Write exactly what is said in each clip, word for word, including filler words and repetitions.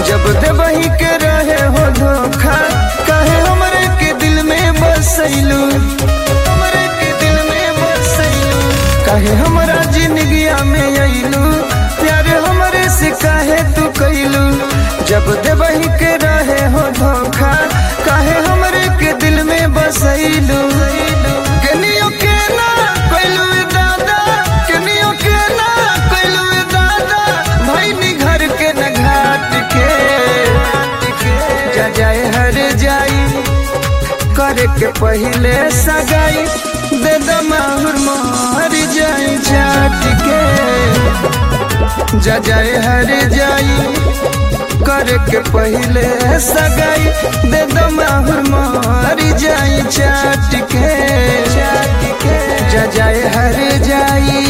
जब देवही के रहे हो धोखा काहे हमरे के दिल में बसैलू, हमरे के दिल में बसैलू। काहे हमरा जिंदगिया में अइलू, प्यार हमरे से काहे तू कैलू। जब देवही के रहे हो धोखा काहे हमरे के दिल में बसैलू। केनियो के ना कैलू दादा, केनियो के ना कैलू दादा, भैनी घर के न घाट के। जा जाए हर जाई करे के पहले सगाई, दे दो माहुर मार जाई छाट के। जा जाए हर जाई करे के पहले सगाई, दे दो माहुर मार जाई छाट के। जा जाए हर जाई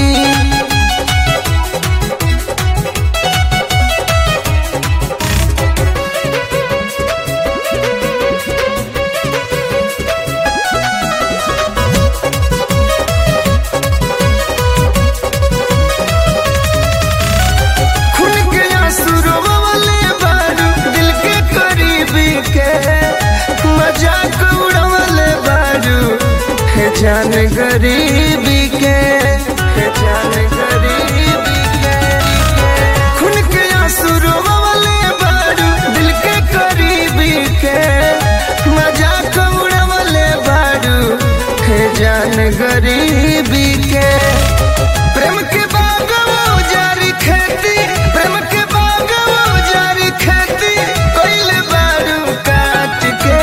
जान गरीबी के, जान गरीबी के। खून के आंसू रोवले बारू दिल के करीबी के, मजाक उड़वले बारू है जान गरीबी के। प्रेम के बाग जारी खेती, प्रेम के बाग जारी खेती, कोइले बारू काट के।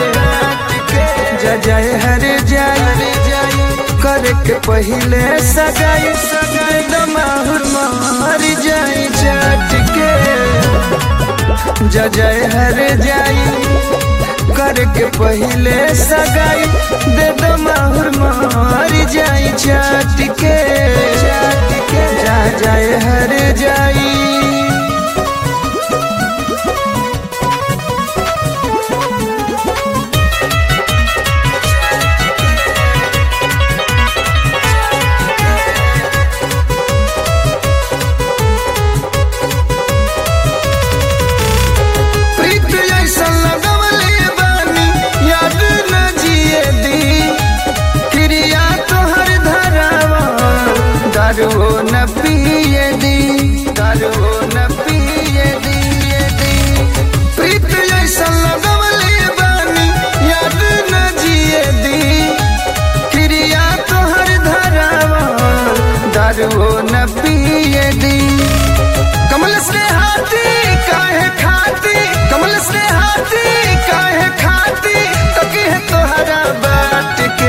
जा जाए हर जाए करे के पहले सगाई, सगाई दमाहुर मार जाई छाट के। जा जाए हर जाई करे के पहले सगाई, दे दो माहुर मार जाई छाट के। जा जाए हर जाई दारू न पिए दी, दारू न पिए दी, दी। प्रीत ऐसा लगवले बानी याद न जिए दी, क्रिया तोहर धरावा दारू न पिए दी। कमल से हाथी काहे खाती, कमल से हाथी काहे खाती, तो की है तोहरा बात के।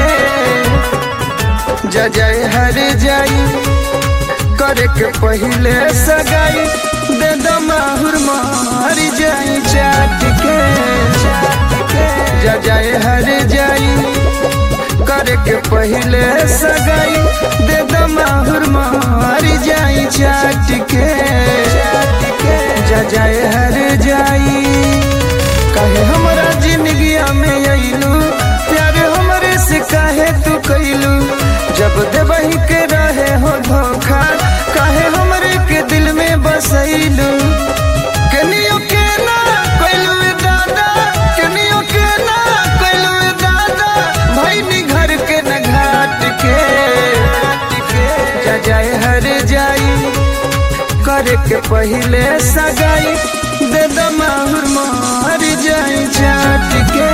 जा जाए हर जाई करे के पहले सगाई, दे दो माहुर मार जाई छाट के। जा जाए हर जाई करे के पहले सगाई, दे दो माहुर मार जाई छाट के। जा जाए हर जाई काहे हमरा जिंदगिया में अइलू, प्यार हमरे से काहे तू कैलू। जब देवही के रहे हो धोखा काहे हमरे के दिल में बसैलू। केनियो के ना कैलू दादा, केनियो के ना कैलू दादा, भैनी घर के न घाट के। जा जाए हर जाई करे के पहले सगाई, दे दो माहुर मार जाई छाट के।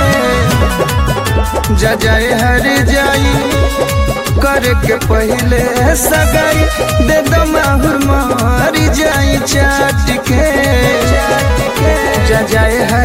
जा जाए हर जाई करे के पहले सगाई, दे दो माहुर मार जाई छाट के। जा जाए हर